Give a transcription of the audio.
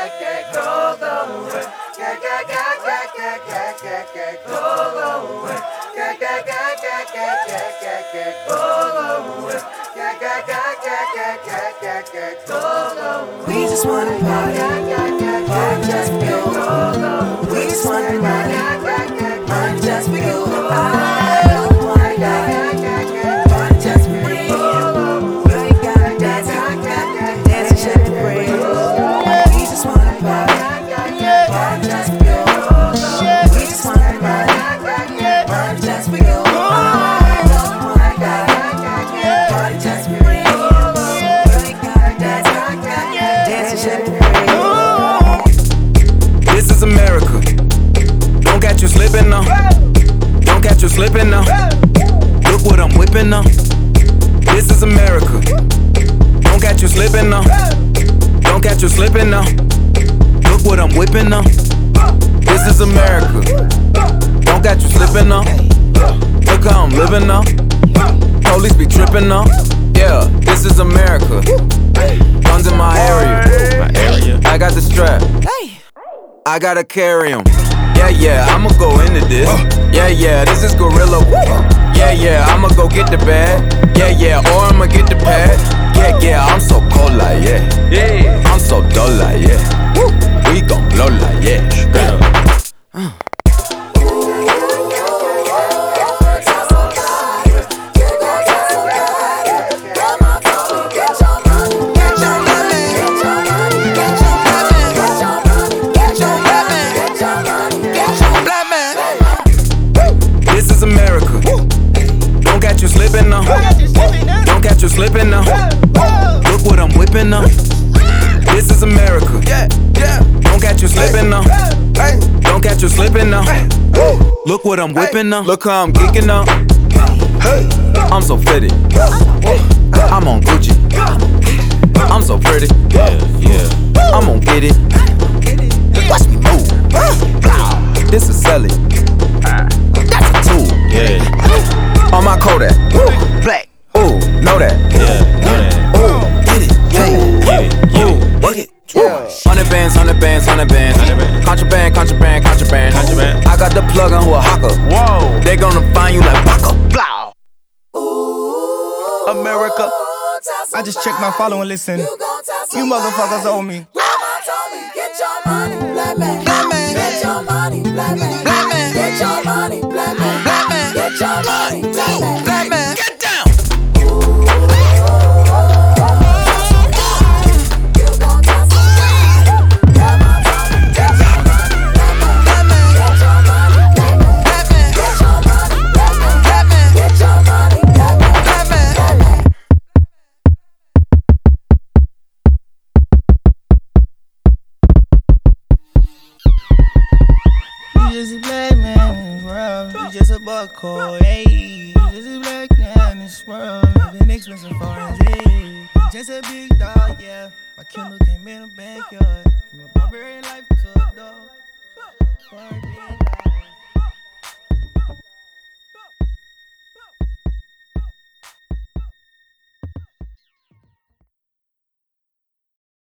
We just wanna party, party just for you. We just wanna party, party just for you. I wanna die, party just for you. You ain't gotta dance, dance and shake the bread. We just wanna party, party just for you. We just wanna party, party just for you. I wanna die, party just for you. This is America. Don't catch you slipping now. Don't catch you slipping now. Look what I'm whipping now. This is America. Don't catch you slipping now. Don't catch you slipping now. Look what I'm whipping now. This is America. Don't catch you slipping now. Look how I'm living now. Police be tripping now. Yeah, this is America. Guns in my area. I got the strap. I gotta carry 'em. Yeah, I'ma go into this. Yeah, this is gorilla. Yeah, I'ma go get the bag. Yeah, or I'ma get the pad. Yeah, I'm so cold like yeah. I'm so dull like yeah. We gon' blow like yeah. America. Don't catch you slipping now. Don't catch you slipping now. Look what I'm whipping now. This is America. Don't catch you slipping now. Don't catch you slipping now. Look what I'm whipping now. Look how I'm kicking now. I'm so fitted. I'm on Gucci. I'm so pretty. I'm gon' get it. Watch me move. This is selling. That's a tool. On my Kodak. Black. Ooh, know that. Ooh, get it. Ooh, work it. 100 bands. Contraband. I got the plug on who a hawker. Whoa. They gonna find you like Baka. Blah. America. I just checked my follow and listen. You motherfuckers owe me. Get your money, black man. Get your money, black man. Get your money, black man. Get your money, black man. Get down. Just a black man in this world. You just a buckhole, hey. Just a black man in this world. Living expensive foreign, hey. Just a big dog, yeah. My Kindle came in the backyard. From a barbarian life to a dog.